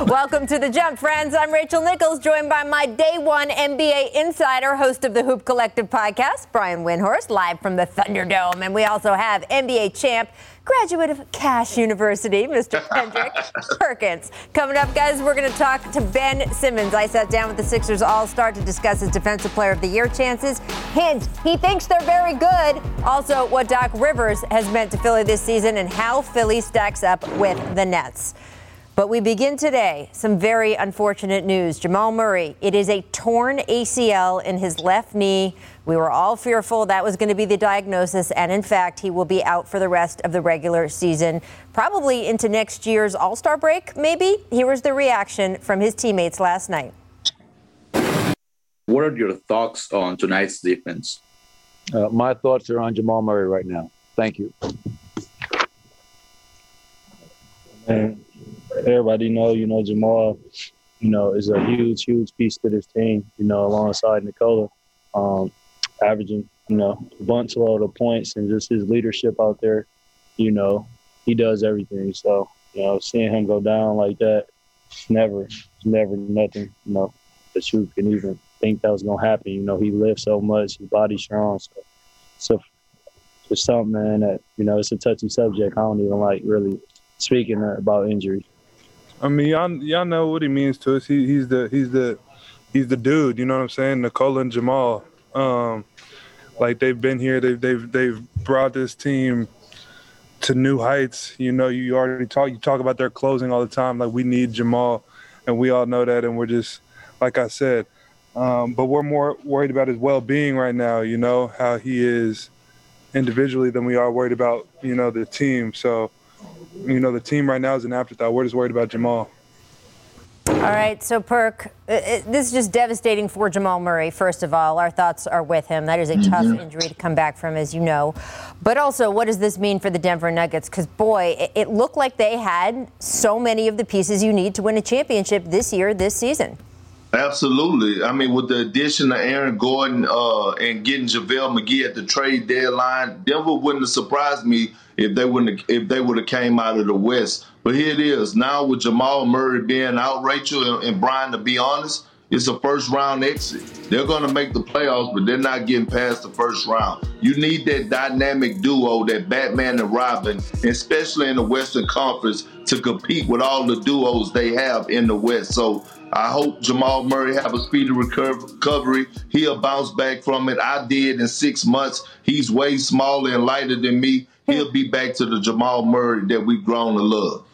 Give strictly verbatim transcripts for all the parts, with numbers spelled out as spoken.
Welcome to The Jump, friends. I'm Rachel Nichols, joined by my day one N B A insider, host of the Hoop Collective podcast, Brian Windhorst, live from the Thunderdome. And we also have N B A champ, graduate of Cash University, Mister Kendrick Perkins. Coming up, guys, we're going to talk to Ben Simmons. I sat down with the Sixers All-Star to discuss his Defensive Player of the Year chances. Hint, he thinks they're very good. Also, what Doc Rivers has meant to Philly this season and how Philly stacks up with the Nets. But we begin today. Some very unfortunate news. Jamal Murray, it is a torn A C L in his left knee. We were all fearful that was going to be the diagnosis, and in fact, he will be out for the rest of the regular season, probably into next year's All-Star break, maybe. Here was the reaction from his teammates last night. What are your thoughts on tonight's defense? Uh, my thoughts are on Jamal Murray right now. Thank you. And everybody know, you know, Jamal, you know, is a huge, huge piece to this team, you know, alongside Nikola, um, averaging, you know, a bunch load of points and just his leadership out there, you know, he does everything. So, you know, seeing him go down like that, never, never nothing, you know, that you can even think that was going to happen. You know, he lifts so much, his body's strong. So, so it's something, man, that, you know, it's a touchy subject. I don't even like really speaking about injuries. I mean, y'all, y'all know what he means to us. He, he's the he's the he's the dude. You know what I'm saying? Nikola and Jamal, um, like they've been here. They've they've they've brought this team to new heights. You know, you already talk you talk about their closing all the time. Like, we need Jamal, and we all know that. And we're just, like I said, um, but we're more worried about his well-being right now. You know, how he is individually than we are worried about, you know, the team. So, you know, the team right now is an afterthought. We're just worried about Jamal. All right, so Perk, it, this is just devastating for Jamal Murray. First of all, our thoughts are with him. That is a tough mm-hmm. injury to come back from, as you know. But also, what does this mean for the Denver Nuggets? Because, boy, it, it looked like they had so many of the pieces you need to win a championship this year, this season. Absolutely. I mean, with the addition of Aaron Gordon uh, and getting JaVale McGee at the trade deadline, Denver wouldn't have surprised me if they wouldn't have, if they would have came out of the West. But here it is. Now with Jamal Murray being out, Rachel and, and Brian, to be honest, it's a first-round exit. They're going to make the playoffs, but they're not getting past the first round. You need that dynamic duo, that Batman and Robin, especially in the Western Conference, to compete with all the duos they have in the West. So I hope Jamal Murray have a speedy recovery. He'll bounce back from it. I did in six months. He's way smaller and lighter than me. He'll be back to the Jamal Murray that we've grown to love.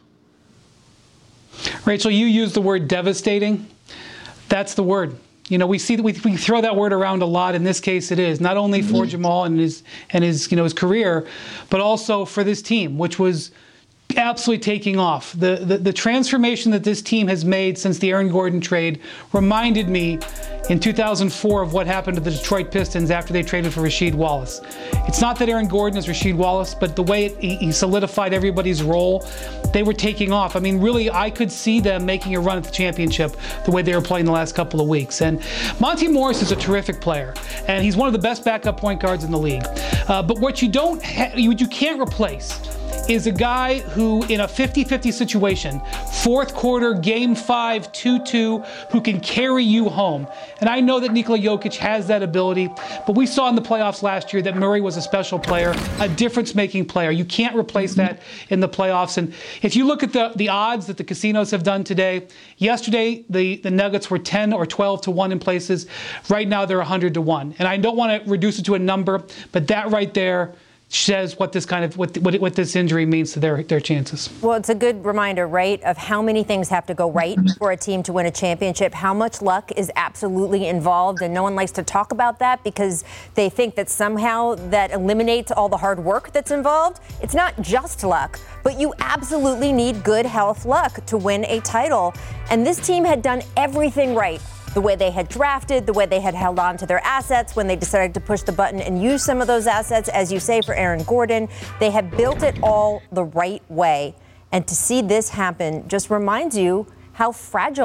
Rachel, you used the word devastating. That's the word. You know, we see that we, we throw that word around a lot. In this case, it is not only for mm-hmm. Jamal and his and his you know his career, but also for this team, which was absolutely taking off. The, the the transformation that this team has made since the Aaron Gordon trade reminded me in two thousand four of what happened to the Detroit Pistons after they traded for Rasheed Wallace. It's not that Aaron Gordon is Rasheed Wallace, but the way it, he, he solidified everybody's role, they were taking off. I mean, really, I could see them making a run at the championship the way they were playing the last couple of weeks. And Monty Morris is a terrific player, and he's one of the best backup point guards in the league. Uh, but what you don't, ha- you, you can't replace is a guy who, in a fifty-fifty situation, fourth quarter, game five, two two, who can carry you home. And I know that Nikola Jokic has that ability, but we saw in the playoffs last year that Murray was a special player, a difference-making player. You can't replace that in the playoffs. And if you look at the, the odds that the casinos have done today, yesterday the, the Nuggets were ten or twelve to one in places. Right now they're one hundred to one. And I don't want to reduce it to a number, but that right there says what this kind of what, what what this injury means to their their chances. Well, it's a good reminder, right, of how many things have to go right for a team to win a championship. How much luck is absolutely involved, and no one likes to talk about that because they think that somehow that eliminates all the hard work that's involved. It's not just luck, but you absolutely need good health luck to win a title. And this team had done everything right. The way they had drafted, the way they had held on to their assets when they decided to push the button and use some of those assets, as you say, for Aaron Gordon. They had built it all the right way. And to see this happen just reminds you how fragile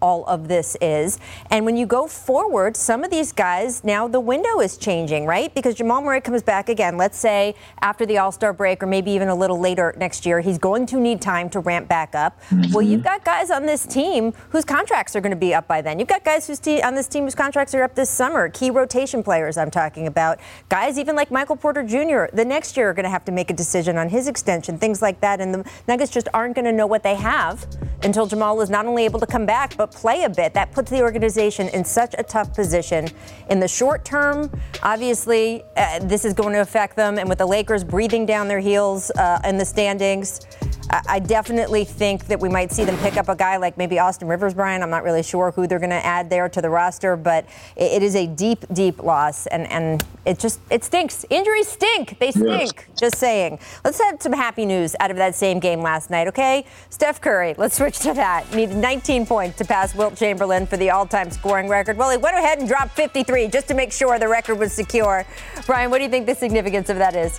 all of this is. And when you go forward, some of these guys, now the window is changing, right? Because Jamal Murray comes back again, let's say after the All-Star break or maybe even a little later next year. He's going to need time to ramp back up. Mm-hmm. Well, you've got guys on this team whose contracts are going to be up by then. You've got guys who's te- on this team whose contracts are up this summer, key rotation players I'm talking about. Guys even like Michael Porter Junior the next year are going to have to make a decision on his extension, things like that. And the Nuggets just aren't going to know what they have until Jamal is not only able to come back, but play a bit. That puts the organization in such a tough position. In the short term, obviously, uh, this is going to affect them. And with the Lakers breathing down their heels uh, in the standings, I, I definitely think that we might see them pick up a guy like maybe Austin Rivers, Brian. I'm not really sure who they're going to add there to the roster, but it, it is a deep, deep loss. And, and it just, it stinks. Injuries stink. They stink. Yes. Just saying. Let's have some happy news out of that same game last night, okay? Steph Curry, let's switch to that. Needed nineteen points to pass Wilt Chamberlain for the all-time scoring record. Well, he went ahead and dropped fifty-three just to make sure the record was secure. Brian, what do you think the significance of that is?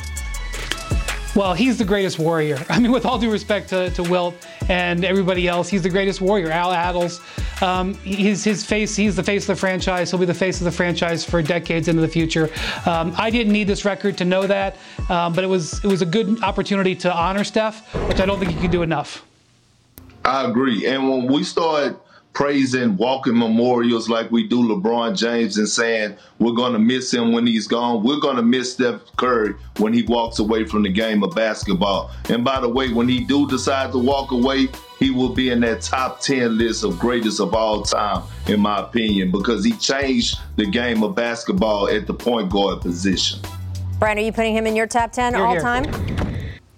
Well, he's the greatest warrior. I mean, with all due respect to, to Wilt and everybody else, he's the greatest warrior. Al Attles, um, he's his face. He's the face of the franchise. He'll be the face of the franchise for decades into the future. Um, I didn't need this record to know that, um, but it was it was a good opportunity to honor Steph, which I don't think you can do enough. I agree. And when we start praising walking memorials like we do LeBron James and saying we're going to miss him when he's gone, we're going to miss Steph Curry when he walks away from the game of basketball. And by the way, when he do decide to walk away, he will be in that top ten list of greatest of all time, in my opinion, because he changed the game of basketball at the point guard position. Brian, are you putting him in your top ten You're all here. time?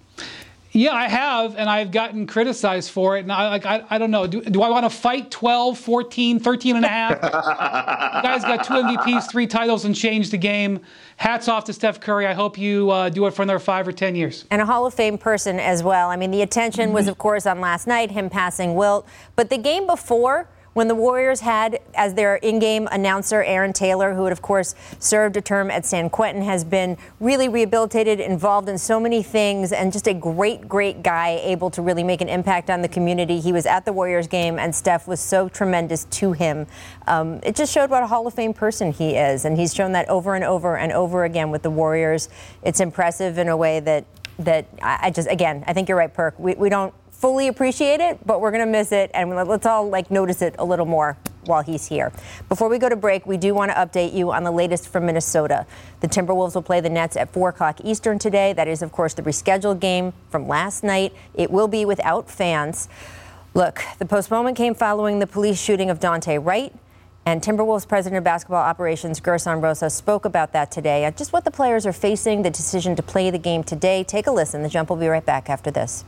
Yeah, I have, and I've gotten criticized for it. And I, like, I, I don't know. Do, do I want to fight twelve, fourteen, thirteen and a half? The guy's got two M V Ps, three titles, and changed the game. Hats off to Steph Curry. I hope you uh, do it for another five or ten years. And a Hall of Fame person as well. I mean, the attention was, of course, on last night, him passing Wilt. But the game before, when the Warriors had as their in-game announcer Aaron Taylor, who had, of course, served a term at San Quentin, has been really rehabilitated, involved in so many things, and just a great, great guy, able to really make an impact on the community. He was at the Warriors game, and Steph was so tremendous to him. Um, it just showed what a Hall of Fame person he is, and he's shown that over and over and over again with the Warriors. It's impressive in a way that, that I, I just, again, I think you're right, Perk. We, we don't fully appreciate it, but we're going to miss it, and let's all like notice it a little more while he's here. Before we go to break, we do want to update you on the latest from Minnesota. The Timberwolves will play the Nets at four o'clock Eastern today. That is, of course, the rescheduled game from last night. It will be without fans. Look, the postponement came following the police shooting of Dante Wright, and Timberwolves President of Basketball Operations, Gerson Rosas, spoke about that today. Just what the players are facing, the decision to play the game today. Take a listen. The Jump will be right back after this.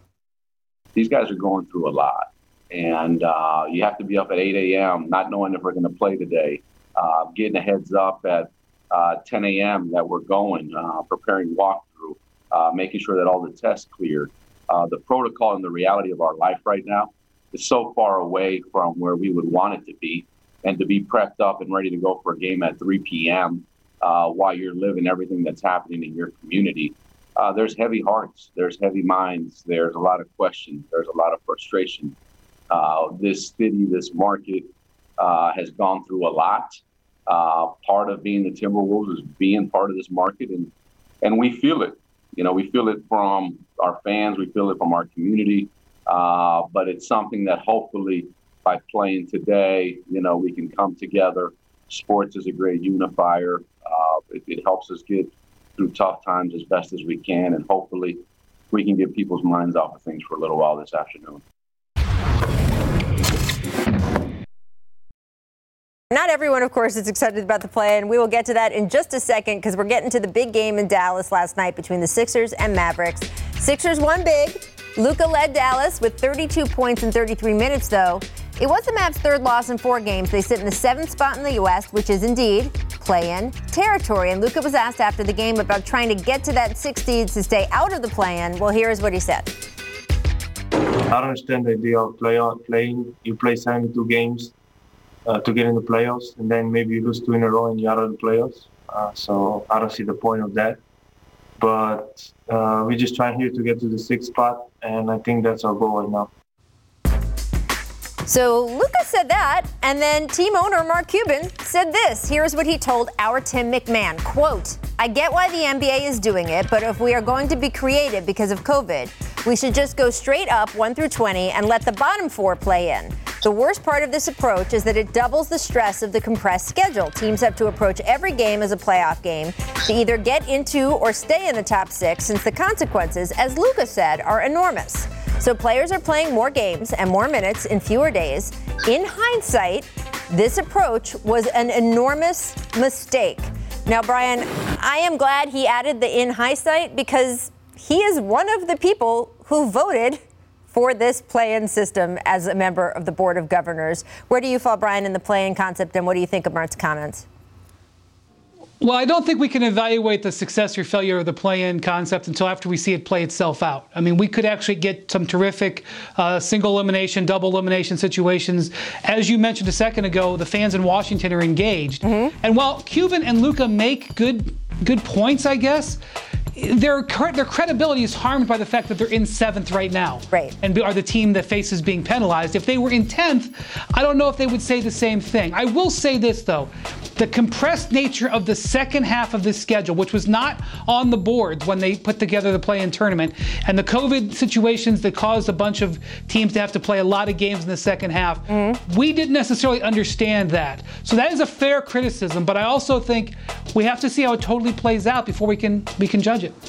These guys are going through a lot, and uh, you have to be up at eight a.m. not knowing if we're going to play today, uh, getting a heads up at uh, ten a.m. that we're going, uh, preparing walkthrough, uh, making sure that all the tests cleared. Uh, the protocol and the reality of our life right now is so far away from where we would want it to be, and to be prepped up and ready to go for a game at three p.m. Uh, while you're living everything that's happening in your community. Uh, there's heavy hearts, there's heavy minds, there's a lot of questions, there's a lot of frustration. Uh, this city, this market uh, has gone through a lot. Uh, part of being the Timberwolves is being part of this market, and and we feel it. You know, we feel it from our fans, we feel it from our community, uh, but it's something that hopefully by playing today, you know, we can come together. Sports is a great unifier. Uh, it, it helps us get through tough times as best as we can, and hopefully we can get people's minds off of things for a little while this afternoon. Not everyone, of course, is excited about the play, and we will get to that in just a second because we're getting to the big game in Dallas last night between the Sixers and Mavericks. Sixers won big. Luka led Dallas with thirty-two points in thirty-three minutes, though. It was the Mavs' third loss in four games. They sit in the seventh spot in the West, which is indeed play-in territory. And Luka was asked after the game about trying to get to that six seed to stay out of the play-in. Well, here's what he said. I don't understand the idea of play on, playing. You play seventy-two games uh, to get in the playoffs, and then maybe you lose two in a row and you're out of the playoffs. Uh, so I don't see the point of that. But uh, we're just trying here to get to the sixth spot, and I think that's our goal right now. So Luka said that, and then team owner Mark Cuban said this. Here's what he told our Tim McMahon, quote, I get why the N B A is doing it, but if we are going to be creative because of COVID, we should just go straight up one through twenty and let the bottom four play in. The worst part of this approach is that it doubles the stress of the compressed schedule. Teams have to approach every game as a playoff game to either get into or stay in the top six, since the consequences, as Luka said, are enormous. So players are playing more games and more minutes in fewer days. In hindsight, this approach was an enormous mistake. Now, Brian, I am glad he added the in hindsight because he is one of the people who voted for this play-in system as a member of the Board of Governors. Where do you fall, Brian, in the play-in concept, and what do you think of Mark's comments? Well, I don't think we can evaluate the success or failure of the play-in concept until after we see it play itself out. I mean, we could actually get some terrific uh, single elimination, double elimination situations. As you mentioned a second ago, the fans in Washington are engaged. Mm-hmm. And while Cuban and Luka make good good points, I guess, their their credibility is harmed by the fact that they're in seventh right now, right, and are the team that faces being penalized. If they were in tenth, I don't know if they would say the same thing. I will say this, though. The compressed nature of the second half of this schedule, which was not on the board when they put together the play-in tournament, and the COVID situations that caused a bunch of teams to have to play a lot of games in the second half, mm-hmm. we didn't necessarily understand that. So that is a fair criticism, but I also think we have to see how it totally plays out before we can we can judge it.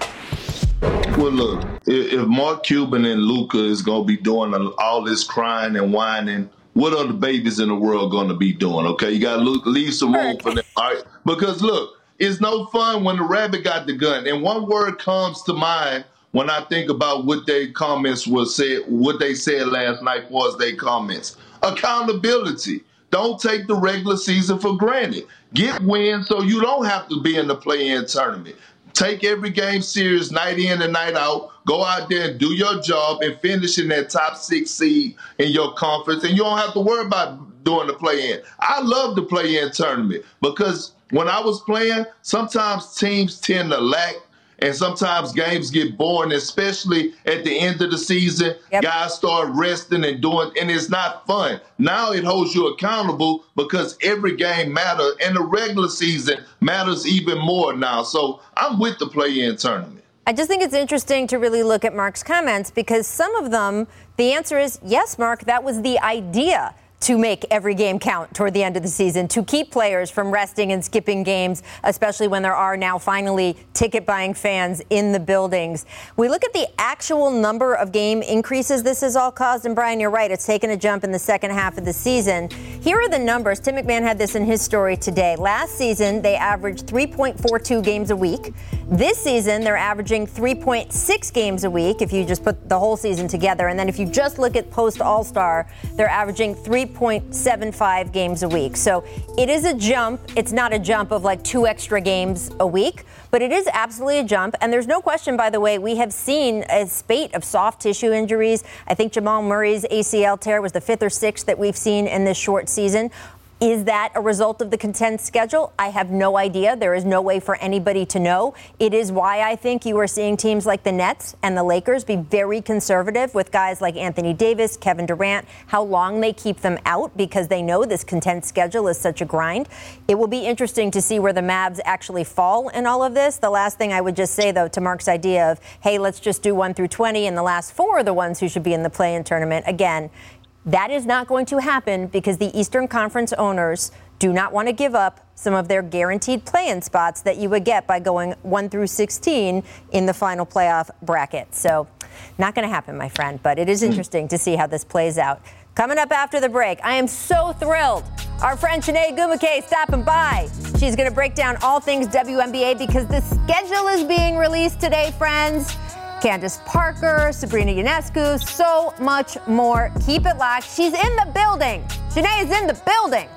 Well, look, if Mark Cuban and Luka is going to be doing all this crying and whining, what are the babies in the world going to be doing? Okay, you got to leave some room for them. All right, because look, it's no fun when the rabbit got the gun. And one word comes to mind when I think about what their comments was said, what they said last night was their comments. Accountability. Don't take the regular season for granted. Get wins so you don't have to be in the play-in tournament. Take every game serious, night in and night out. Go out there and do your job and finish in that top six seed in your conference, and you don't have to worry about doing the play-in. I love the play-in tournament because when I was playing, sometimes teams tend to lack, and sometimes games get boring, especially at the end of the season. Yep. Guys start resting and doing, and it's not fun. Now it holds you accountable because every game matters, and the regular season matters even more now. So I'm with the play-in tournament. I just think it's interesting to really look at Mark's comments because some of them, the answer is, yes, Mark, that was the idea, to make every game count toward the end of the season, to keep players from resting and skipping games, especially when there are now finally ticket-buying fans in the buildings. We look at the actual number of game increases this has all caused, and Brian, you're right, it's taken a jump in the second half of the season. Here are the numbers. Tim McMahon had this in his story today. Last season, they averaged three point four two games a week. This season, they're averaging three point six games a week if you just put the whole season together. And then if you just look at post-All-Star, they're averaging three point seven five games a week. So it is a jump. It's not a jump of like two extra games a week, but it is absolutely a jump. And there's no question, by the way, we have seen a spate of soft tissue injuries. I think Jamal Murray's A C L tear was the fifth or sixth that we've seen in this short season. Is that a result of the condensed schedule? I have no idea. There is no way for anybody to know. It is why I think you are seeing teams like the Nets and the Lakers be very conservative with guys like Anthony Davis, Kevin Durant, how long they keep them out because they know this condensed schedule is such a grind. It will be interesting to see where the Mavs actually fall in all of this. The last thing I would just say, though, to Mark's idea of, hey, let's just do one through twenty and the last four are the ones who should be in the play-in tournament. Again, that is not going to happen because the Eastern Conference owners do not want to give up some of their guaranteed play-in spots that you would get by going one through sixteen in the final playoff bracket. So not going to happen, my friend, but it is interesting to see how this plays out. Coming up after the break, I am so thrilled. Our friend Chiney Ogwumike stopping by. She's going to break down all things W N B A because the schedule is being released today, friends. Candace Parker, Sabrina Ionescu, so much more. Keep it locked. She's in the building. Chiney is in the building.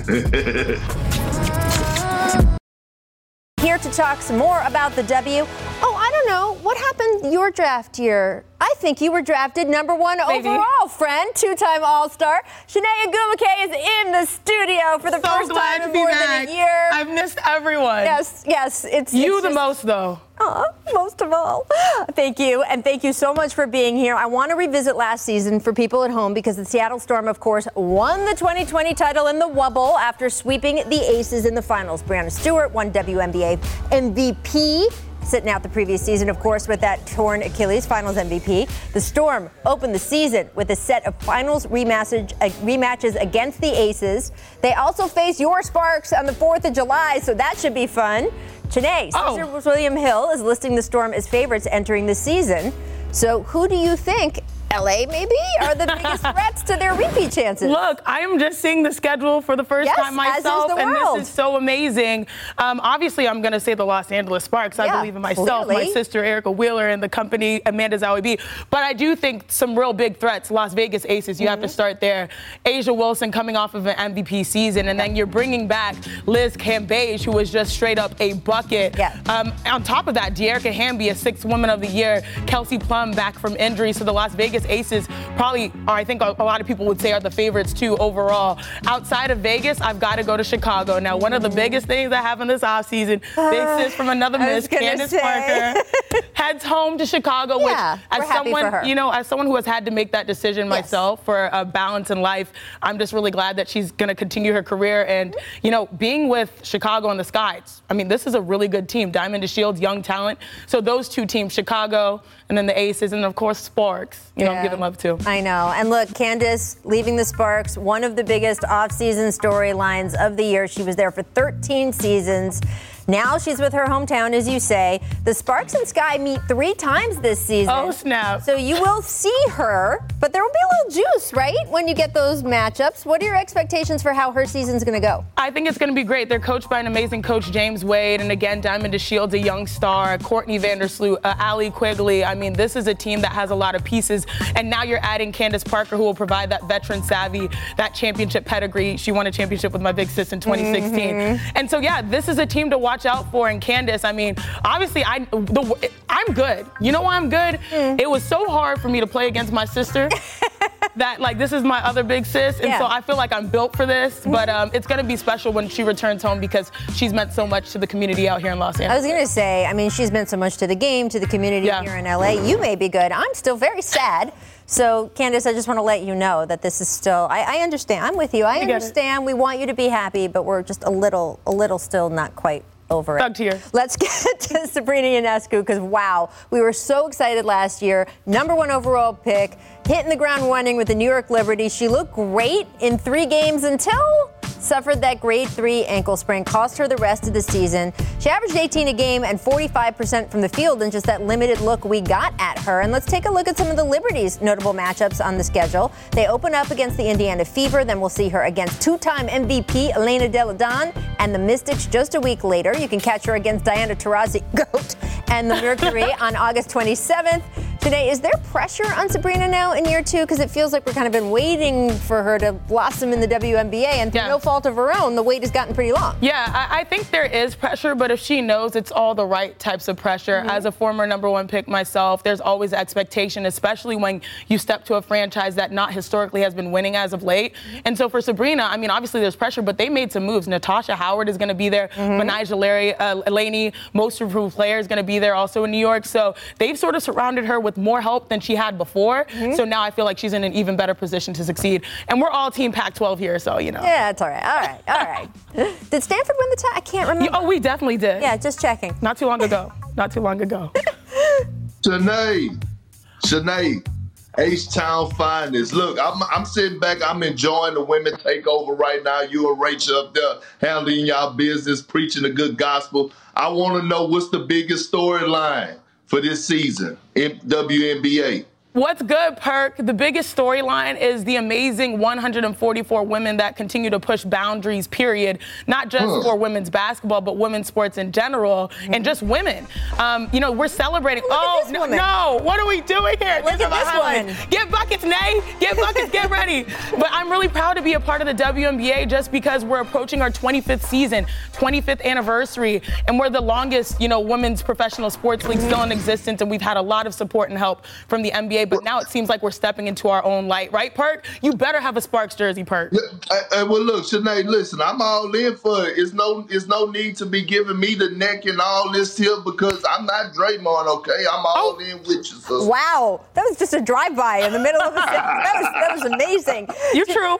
Here to talk some more about the W. Oh, I don't to know what happened your draft year. I think you were drafted number one Maybe. overall, friend, two-time All-Star. Shanae Ogwumike is in the studio for the so first glad time to in be more back. than a year. I've missed everyone. Yes, yes. It's You it's the just, most, though. Aw, most of all. Thank you, and thank you so much for being here. I want to revisit last season for people at home because the Seattle Storm, of course, won the twenty twenty title in the Wubble after sweeping the Aces in the finals. Brianna Stewart won W N B A M V P. Sitting out the previous season, of course, with that torn Achilles, finals M V P. The Storm opened the season with a set of finals rematches, uh, rematches against the Aces. They also face your Sparks on the fourth of July, so that should be fun. Shanae, Oh. Sister William Hill is listing the Storm as favorites entering the season. So who do you think, L A maybe, are the biggest threats to their repeat chances? Look, I am just seeing the schedule for the first Yes, time as is myself, the and world. this is so amazing. Um, obviously, I'm going to say the Los Angeles Sparks. I Yeah, believe in myself, clearly. my sister Erica Wheeler, and the company Amanda Zawibi. But I do think some real big threats. Las Vegas Aces, you Mm-hmm. have to start there. Asia Wilson coming off of an M V P season, and then you're bringing back Liz Cambage, who was just straight up a bucket. Yeah. Um, on top of that, Dearica Hamby, a sixth Woman of the Year. Kelsey Plum back from injury. So the Las Vegas Aces probably are, I think a, a lot of people would say, are the favorites too overall. Outside of Vegas, I've got to go to Chicago. Now, one of the biggest things I have in this offseason, big sis from another I was miss, gonna Candace say. Parker, heads home to Chicago, Yeah, which we're as happy for someone, her. you know, as someone who has had to make that decision Yes. myself for a balance in life, I'm just really glad that she's going to continue her career. And, you know, being with Chicago and the Skies, I mean, this is a really good team. Diamond DeShields, young talent. So those two teams, Chicago and then the Aces, and of course Sparks, you know, Yeah. I'm giving love to. I know. And look, Candace leaving the Sparks, one of the biggest off-season storylines of the year. She was there for thirteen seasons. Now she's with her hometown, as you say. The Sparks and Sky meet three times this season. Oh, snap. So you will see her, but there will be a little juice, right, when you get those matchups. What are your expectations for how her season's going to go? I think it's going to be great. They're coached by an amazing coach, James Wade, and again, Diamond DeShields, a young star, Courtney Vandersloot, uh, Allie Quigley. I mean, this is a team that has a lot of pieces, and now you're adding Candace Parker, who will provide that veteran savvy, that championship pedigree. She won a championship with my big sis in twenty sixteen. Mm-hmm. And so, yeah, this is a team to watch out for. And Candace, I mean, obviously, I, the, I'm good. You know why I'm good? Mm. It was so hard for me to play against my sister. That, like, this is my other big sis, and yeah. so I feel like I'm built for this, but um, it's going to be special when she returns home because she's meant so much to the community out here in Los Angeles. I was going to say, I mean, she's meant so much to the game, to the community Yeah. here in L A. You may be good. I'm still very sad. So, Candace, I just want to let you know that this is still, I, I understand. I'm with you. I You get it. understand. We want you to be happy, but we're just a little, a little still not quite over it. Thug tear. Let's get to Sabrina Ionescu because, wow, we were so excited last year. Number one overall pick, hitting the ground running with the New York Liberty. She looked great in three games until suffered that grade three ankle sprain, cost her the rest of the season. She averaged eighteen a game and forty-five percent from the field in just that limited look we got at her. And let's take a look at some of the Liberty's notable matchups on the schedule. They open up against the Indiana Fever, then we'll see her against two-time M V P Elena Delle Donne and the Mystics just a week later. You can catch her against Diana Taurasi, GOAT, and the Mercury on August twenty-seventh. Today, is there pressure on Sabrina now in year two? Because it feels like we've kind of been waiting for her to blossom in the W N B A, and through Yeah. no fault of her own, the wait has gotten pretty long. Yeah, I, I think there is pressure, but if she knows it's all the right types of pressure, Mm-hmm. as a former number one pick myself, there's always expectation, especially when you step to a franchise that not historically has been winning as of late. And so for Sabrina, I mean, obviously there's pressure, but they made some moves. Natasha Howard is going to be there. Mm-hmm. Benija Larry, uh, Elaney, most improved player, is going to be there also in New York. So they've sort of surrounded her with more help than she had before. Mm-hmm. So now I feel like she's in an even better position to succeed. And we're all team Pac twelve here, so, you know. Yeah, it's all right. All right. All right. Did Stanford win the tie? I can't remember. Yeah, oh, we definitely did. Yeah, just checking. Not too long ago. Not too long ago. Shanae, Shanae, H-Town finest. Look, I'm, I'm sitting back. I'm enjoying the women takeover right now. You and Rachel up there handling y'all business, preaching the good gospel. I want to know what's the biggest storyline for this season in W N B A. What's good, Perk? The biggest storyline is the amazing one hundred forty-four women that continue to push boundaries, period. Not just huh. for women's basketball, but women's sports in general, mm-hmm. and just women. Um, you know, we're celebrating. Look oh, no, no, what are we doing here? Look at this one. Get buckets, Nay. Get buckets, get ready. But I'm really proud to be a part of the W N B A just because we're approaching our twenty-fifth season, twenty-fifth anniversary, and we're the longest, you know, women's professional sports league still in existence, and we've had a lot of support and help from the N B A. But now it seems like we're stepping into our own light, right, Perk? You better have a Sparks jersey, Perk. I, I, well, look, Shanae, listen, I'm all in for it. It's no, it's no need to be giving me the neck and all this here because I'm not Draymond, okay? I'm all oh. in with you, sister. Wow, that was just a drive-by in the middle of a sentence. That was, that was amazing. You're true.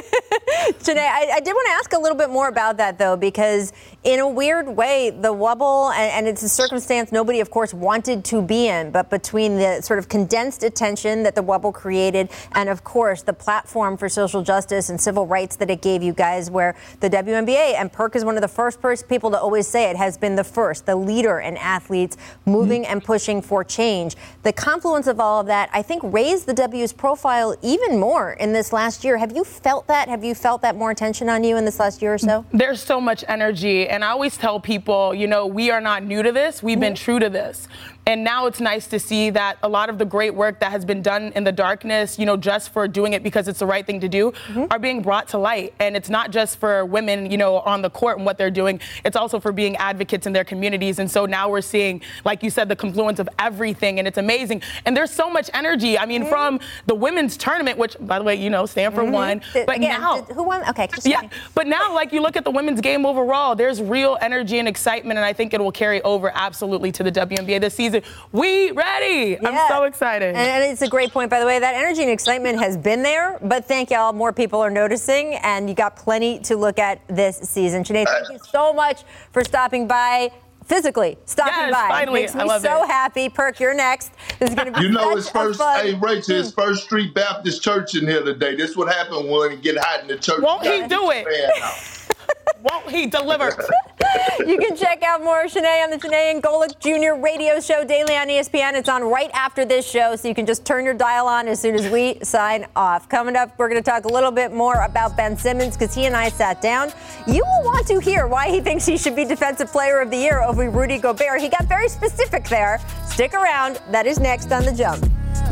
Shanae, I, I did want to ask a little bit more about that, though, because in a weird way, the Wubble, and, and it's a circumstance nobody, of course, wanted to be in, but between the sort of condensed attention that the Wubble created and, of course, the platform for social justice and civil rights that it gave you guys, where the W N B A, and Perk is one of the first people to always say it, has been the first, the leader in athletes moving mm-hmm. and pushing for change. The confluence of all of that, I think, raised the W's profile even more in this last year. Have you felt that? Have you felt that more attention on you in this last year or so? There's so much energy, and I always tell people, you know, we are not new to this. We've mm-hmm. been true to this. And now it's nice to see that a lot of the great work that has been done in the darkness, you know, just for doing it because it's the right thing to do, mm-hmm. are being brought to light. And it's not just for women, you know, on the court and what they're doing. It's also for being advocates in their communities. And so now we're seeing, like you said, the confluence of everything. And it's amazing. And there's so much energy. I mean, mm-hmm. from the women's tournament, which, by the way, you know, Stanford mm-hmm. won. Did, but again, now. Did, who won? Okay. Just yeah. But now, like, you look at the women's game overall, there's real energy and excitement. And I think it will carry over absolutely to the W N B A this season. We ready. Yeah. I'm so excited. And, and it's a great point, by the way. That energy and excitement has been there, but thank y'all. More people are noticing, and you got plenty to look at this season. Shanae, thank you so much for stopping by. Physically stopping yes, by. Finally. Makes me I love so it. happy. Perk, you're next. This is going to be You know, it's such first, a fun... hey, Rachel, it's First Street Baptist Church in here today. This is what happened when you get hot in the church. Won't he do it? Won't he deliver? You can check out more of Shanae on the Shanae and Golic Junior radio show daily on E S P N. It's on right after this show, so you can just turn your dial on as soon as we sign off. Coming up, we're going to talk a little bit more about Ben Simmons because he and I sat down. You will want to hear why he thinks he should be Defensive Player of the Year over Rudy Gobert. He got very specific there. Stick around. That is next on The Jump.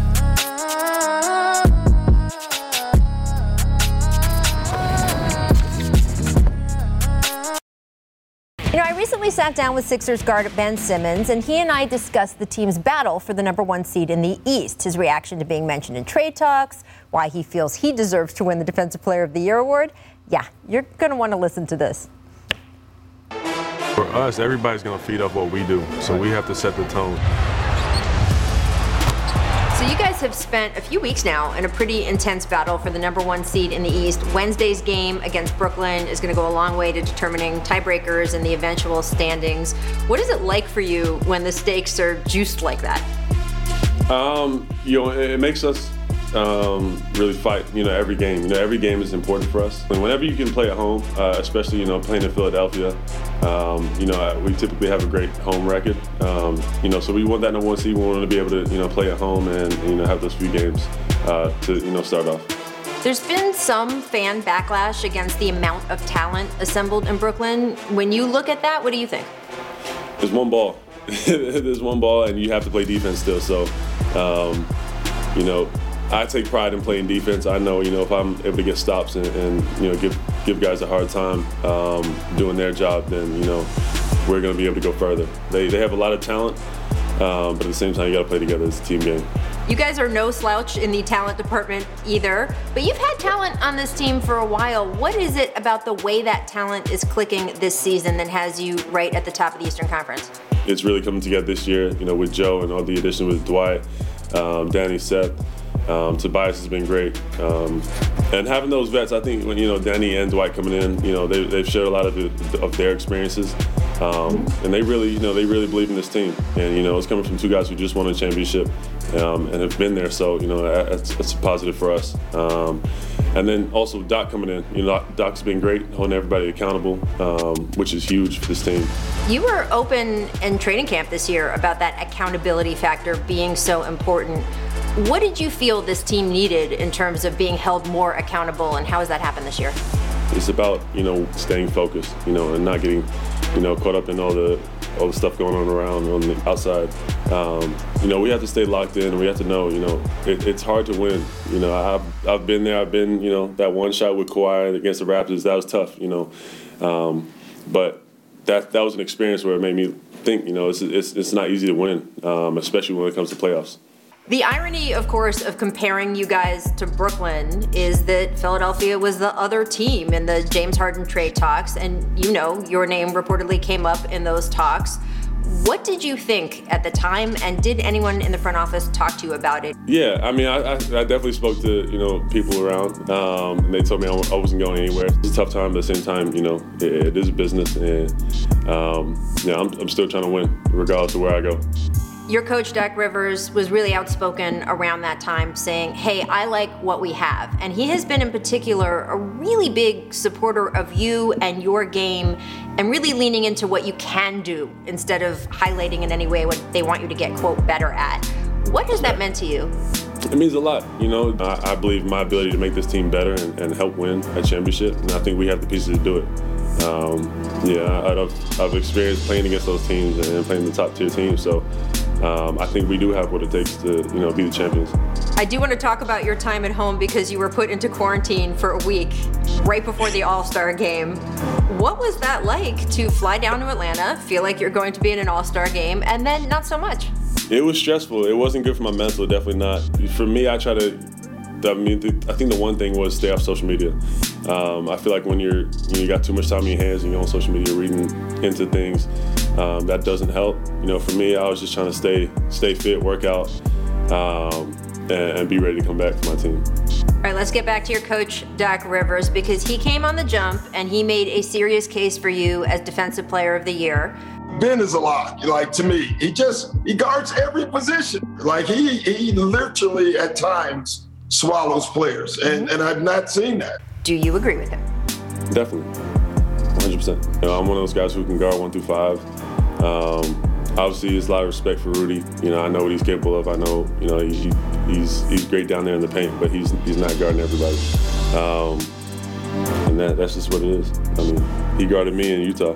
You know, I recently sat down with Sixers guard Ben Simmons, and he and I discussed the team's battle for the number one seed in the East, his reaction to being mentioned in trade talks, why he feels he deserves to win the Defensive Player of the Year award. Yeah, you're going to want to listen to this. For us, everybody's going to feed off what we do, so we have to set the tone. So you guys have spent a few weeks now in a pretty intense battle for the number one seed in the East. Wednesday's game against Brooklyn is going to go a long way to determining tiebreakers and the eventual standings. What is it like for you when the stakes are juiced like that? Um, you know, it makes us um, really fight, you know, every game. You know, every game is important for us. And whenever you can play at home, uh, especially, you know, playing in Philadelphia, um, you know, we typically have a great home record. Um, you know, so we want that number one seed. We want to be able to, you know, play at home and, you know, have those few games uh, to, you know, start off. There's been some fan backlash against the amount of talent assembled in Brooklyn. When you look at that, what do you think? There's one ball. There's one ball, and you have to play defense still. So, um, you know, I take pride in playing defense. I know, you know, if I'm able to get stops and, and you know, give give guys a hard time um, doing their job, then, you know, we're going to be able to go further. They they have a lot of talent, um, but at the same time, you got to play together as a team game. You guys are no slouch in the talent department either, but you've had talent on this team for a while. What is it about the way that talent is clicking this season that has you right at the top of the Eastern Conference? It's really coming together this year, you know, with Joe and all the addition with Dwight, um, Danny, Seth. Um, Tobias has been great. Um, and having those vets, I think, when, you know, Danny and Dwight coming in, you know, they, they've shared a lot of, the, of their experiences. Um, and they really, you know, they really believe in this team. And, you know, it's coming from two guys who just won a championship um, and have been there. So, you know, that's, that's a positive for us. Um, and then also Doc coming in. You know, Doc's been great, holding everybody accountable, um, which is huge for this team. You were open in training camp this year about that accountability factor being so important. What did you feel this team needed in terms of being held more accountable, and how has that happened this year? It's about, you know, staying focused, you know, and not getting, you know, caught up in all the all the stuff going on around on the outside. Um, you know, we have to stay locked in, and we have to know, you know, it, it's hard to win. You know, I've I've been there. I've been, you know, that one shot with Kawhi against the Raptors. That was tough, you know, um, but that that was an experience where it made me think, you know, it's it's, it's not easy to win, um, especially when it comes to playoffs. The irony, of course, of comparing you guys to Brooklyn is that Philadelphia was the other team in the James Harden trade talks, and you know your name reportedly came up in those talks. What did you think at the time, and did anyone in the front office talk to you about it? Yeah, I mean, I, I, I definitely spoke to, you know, people around, um, and they told me I, I wasn't going anywhere. It's a tough time, but at the same time, you know, it, it is business, and um, yeah, I'm, I'm still trying to win, regardless of where I go. Your coach, Doc Rivers, was really outspoken around that time saying, hey, I like what we have. And he has been in particular a really big supporter of you and your game and really leaning into what you can do instead of highlighting in any way what they want you to get, quote, better at. What has that meant to you? It means a lot. You know, I, I believe my ability to make this team better and, and help win a championship, and I think we have the pieces to do it. Um, yeah, I've, I've experienced playing against those teams and playing the top tier teams, so um, I think we do have what it takes to, you know, be the champions. I do want to talk about your time at home because you were put into quarantine for a week right before the All-Star game. What was that like to fly down to Atlanta, feel like you're going to be in an All-Star game, and then not so much? It was stressful. It wasn't good for my mental, definitely not. For me, I try to, I mean, I think the one thing was stay off social media. Um, I feel like when you're, you, know, you got too much time in your hands and you're on social media reading into things, um, that doesn't help. You know, for me, I was just trying to stay, stay fit, work out, um, and, and be ready to come back for my team. All right, let's get back to your coach, Doc Rivers, because he came on the jump and he made a serious case for you as Defensive Player of the Year. Ben is a lot, like, to me. He just, he guards every position. Like, he he literally, at times, swallows players, and, and I've not seen that. Do you agree with him? Definitely, one hundred percent. You know, I'm one of those guys who can guard one through five. Um, obviously, there's a lot of respect for Rudy. You know, I know what he's capable of. I know, you know, he, he's he's great down there in the paint, but he's he's not guarding everybody. Um, and that, that's just what it is. I mean, he guarded me in Utah.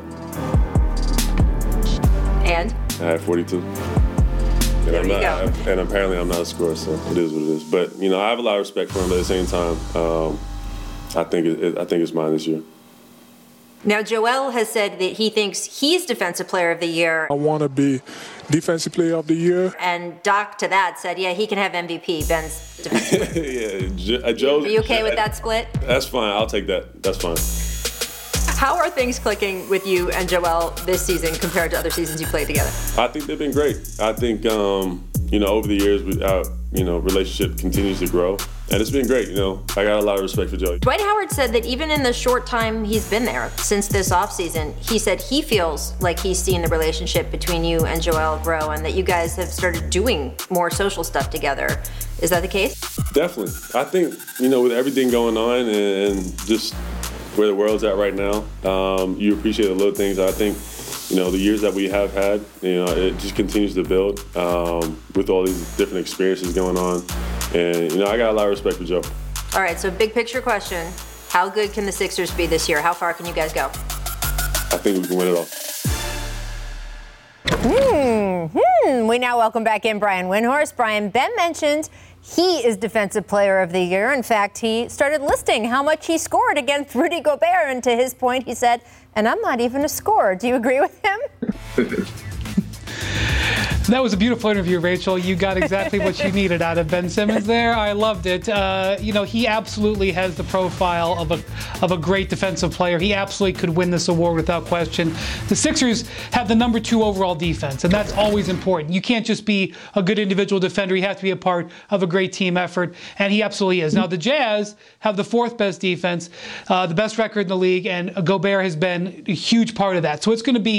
And? I had forty-two. And, there I'm you not, go. and apparently I'm not a scorer, so it is what it is. But, you know, I have a lot of respect for him, but at the same time, um, I think it, it, I think it's mine this year. Now, Joel has said that he thinks he's Defensive Player of the Year. I want to be Defensive Player of the Year. And Doc, to that, said, yeah, he can have M V P. Ben's Defensive Player. yeah, jo- Joe. Are you okay with that split? That's fine. I'll take that. That's fine. How are things clicking with you and Joel this season compared to other seasons you played together? I think they've been great. I think, um, you know, over the years, we, our you know, relationship continues to grow. And it's been great, you know. I got a lot of respect for Joey. Dwight Howard said that even in the short time he's been there, since this offseason, he said he feels like he's seen the relationship between you and Joel grow and that you guys have started doing more social stuff together. Is that the case? Definitely. I think, you know, with everything going on and just where the world's at right now, um, you appreciate the little things. I think, you know, the years that we have had, you know, it just continues to build um, with all these different experiences going on. And, you know, I got a lot of respect for Joe. All right, so big picture question. How good can the Sixers be this year? How far can you guys go? I think we can win it all. Hmm. We now welcome back in Brian Windhorst. Brian, Ben mentioned he is Defensive Player of the Year. In fact, he started listing how much he scored against Rudy Gobert. And to his point, he said, and I'm not even a scorer. Do you agree with him? That was a beautiful interview, Rachel. You got exactly what you needed out of Ben Simmons there. I loved it. Uh, you know, he absolutely has the profile of a of a great defensive player. He absolutely could win this award without question. The Sixers have the number two overall defense, and that's always important. You can't just be a good individual defender. You have to be a part of a great team effort, and he absolutely is. Now, the Jazz have the fourth best defense, uh, the best record in the league, and Gobert has been a huge part of that. So it's going to be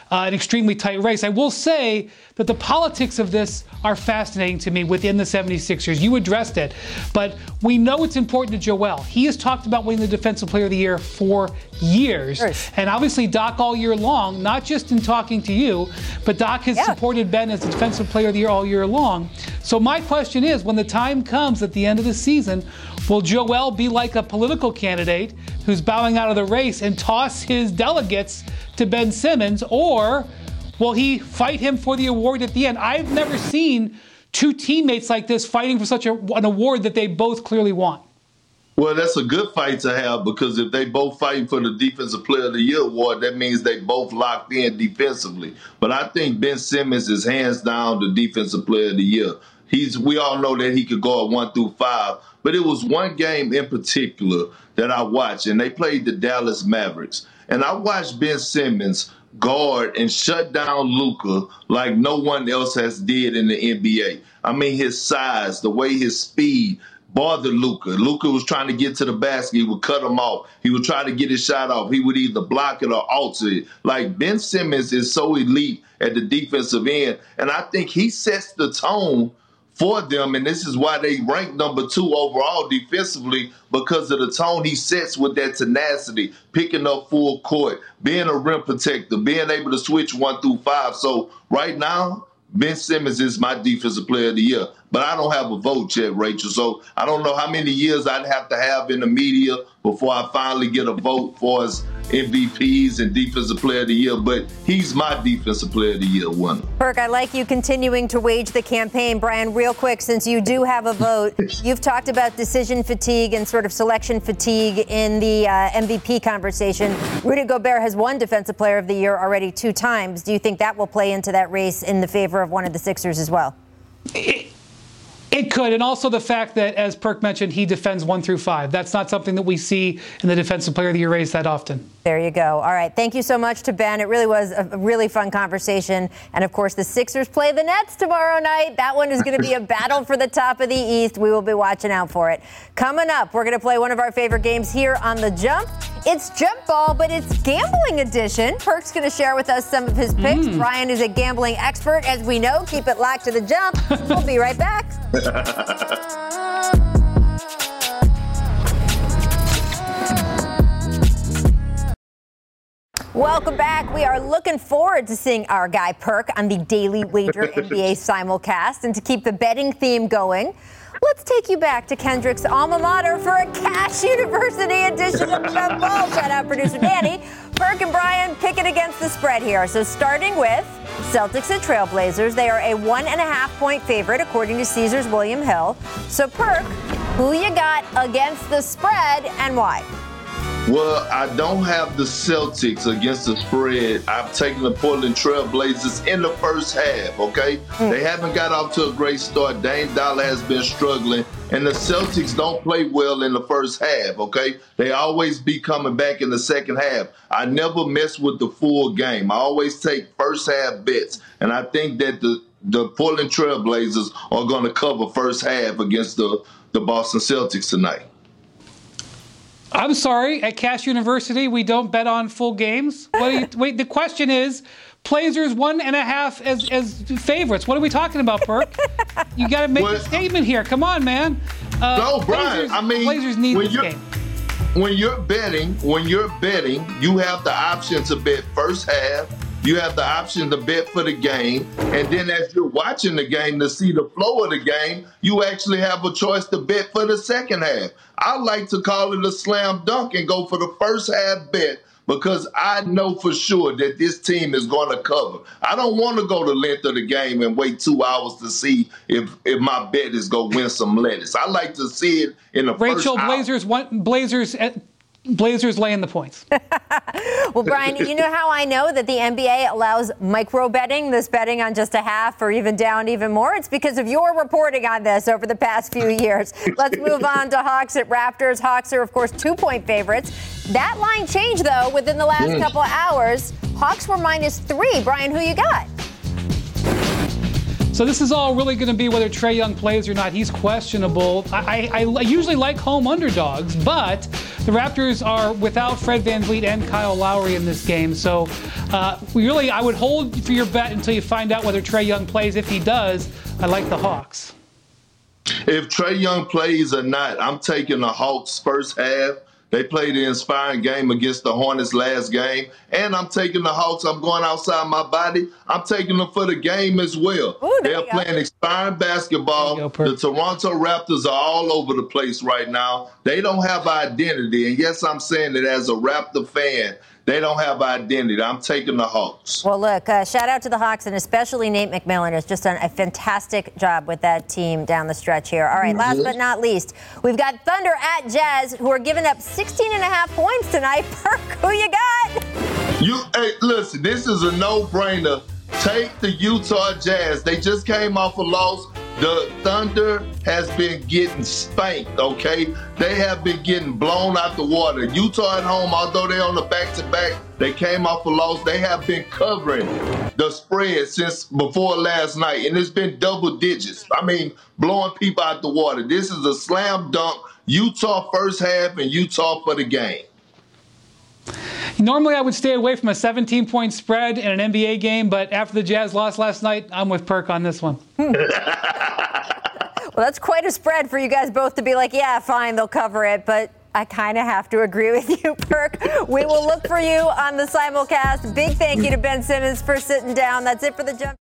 uh, an extremely tight race. I will say that the politics of this are fascinating to me within the seventy-sixers. You addressed it, but we know it's important to Joel. He has talked about winning the Defensive Player of the Year for years, yes. and obviously Doc all year long, not just in talking to you, but Doc has yeah. supported Ben as the Defensive Player of the Year all year long. So my question is, when the time comes at the end of the season, will Joel be like a political candidate who's bowing out of the race and toss his delegates to Ben Simmons, or will he fight him for the award at the end? I've never seen two teammates like this fighting for such a, an award that they both clearly want. Well, that's a good fight to have, because if they both fighting for the Defensive Player of the Year award, that means they both locked in defensively. But I think Ben Simmons is hands down the Defensive Player of the Year. He's, we all know that he could go at one through five, but it was one game in particular that I watched, and they played the Dallas Mavericks. And I watched Ben Simmons guard and shut down Luka like no one else has did in the N B A. I mean, his size, the way his speed bothered Luka. Luka was trying to get to the basket. He would cut him off. He would try to get his shot off. He would either block it or alter it. Like, Ben Simmons is so elite at the defensive end, and I think he sets the tone for them, and this is why they rank number two overall defensively, because of the tone he sets with that tenacity, picking up full court, being a rim protector, being able to switch one through five. So right now, Ben Simmons is my Defensive Player of the Year. But I don't have a vote yet, Rachel. So I don't know how many years I'd have to have in the media before I finally get a vote for his M V Ps and Defensive Player of the Year. But he's my Defensive Player of the Year winner. Perk, I like you continuing to wage the campaign. Brian, real quick, since you do have a vote, you've talked about decision fatigue and sort of selection fatigue in the uh, M V P conversation. Rudy Gobert has won Defensive Player of the Year already two times. Do you think that will play into that race in the favor of one of the Sixers as well? It- It could, and also the fact that, as Perk mentioned, he defends one through five. That's not something that we see in the Defensive Player of the Year race that often. There you go. All right. Thank you so much to Ben. It really was a really fun conversation. And, of course, the Sixers play the Nets tomorrow night. That one is going to be a battle for the top of the East. We will be watching out for it. Coming up, we're going to play one of our favorite games here on The Jump. It's Jump Ball, but it's gambling edition. Perk's going to share with us some of his picks. Mm. Brian is a gambling expert, as we know. Keep it locked to The Jump. We'll be right back. Welcome back. We are looking forward to seeing our guy Perk on the Daily Wager N B A simulcast. And to keep the betting theme going, let's take you back to Kendrick's alma mater for a Cash University edition of Jump Ball. Shout out producer Danny. Perk and Brian picking against the spread here. So starting with Celtics and Trailblazers. They are a one and a half point favorite according to Caesars William Hill. So Perk, who you got against the spread and why? Well, I don't have the Celtics against the spread. I've taken the Portland Trail Blazers in the first half, okay? Mm. They haven't got off to a great start. Dame Dollar has been struggling, and the Celtics don't play well in the first half, okay? They always be coming back in the second half. I never mess with the full game. I always take first half bets, and I think that the, the Portland Trail Blazers are going to cover first half against the, the Boston Celtics tonight. I'm sorry, at Cash University, we don't bet on full games. What do you, wait, the question is, Blazers one and a half as, as favorites. What are we talking about, Perk? You got to make well, a statement here. Come on, man. Uh, no, Brian. Blazers, I mean, Blazers need when this you're, game. When you're betting, when you're betting, you have the option to bet first half. You have the option to bet for the game. And then as you're watching the game to see the flow of the game, you actually have a choice to bet for the second half. I like to call it a slam dunk and go for the first half bet because I know for sure that this team is going to cover. I don't want to go the length of the game and wait two hours to see if, if my bet is going to win some lettuce. I like to see it in the Rachel, first hour. Blazers, one, Blazers, Blazers laying the points. Well, Brian, you know how I know that the N B A allows micro betting, this betting on just a half or even down even more? It's because of your reporting on this over the past few years. Let's move on to Hawks at Raptors. Hawks are, of course, two-point favorites. That line changed, though, within the last mm. couple of hours. Hawks were minus three. Brian, who you got? So this is all really going to be whether Trae Young plays or not. He's questionable. I, I, I usually like home underdogs, but the Raptors are without Fred VanVleet and Kyle Lowry in this game. So uh, we really, I would hold for your bet until you find out whether Trae Young plays. If he does, I like the Hawks. If Trae Young plays or not, I'm taking the Hawks first half. They played an inspiring game against the Hornets last game. And I'm taking the Hawks. I'm going outside my body. I'm taking them for the game as well. Ooh, They're playing inspiring basketball. Go, the Toronto Raptors are all over the place right now. They don't have identity. And yes, I'm saying it as a Raptor fan. They don't have identity. I'm taking the Hawks. Well, look, uh, shout out to the Hawks, and especially Nate McMillan has just done a fantastic job with that team down the stretch here. All right, last but not least, we've got Thunder at Jazz, who are giving up sixteen and a half points tonight. Perk, who you got? You, hey, listen, this is a no-brainer. Take the Utah Jazz. They just came off a loss. The Thunder has been getting spanked, okay? They have been getting blown out the water. Utah at home, although they're on the back-to-back, they came off a loss. They have been covering the spread since before last night, and it's been double digits. I mean, blowing people out the water. This is a slam dunk. Utah first half and Utah for the game. Normally, I would stay away from a seventeen-point spread in an N B A game, but after the Jazz lost last night, I'm with Perk on this one. Well, that's quite a spread for you guys both to be like, yeah, fine, they'll cover it, but I kind of have to agree with you, Perk. We will look for you on the simulcast. Big thank you to Ben Simmons for sitting down. That's it for the Jump.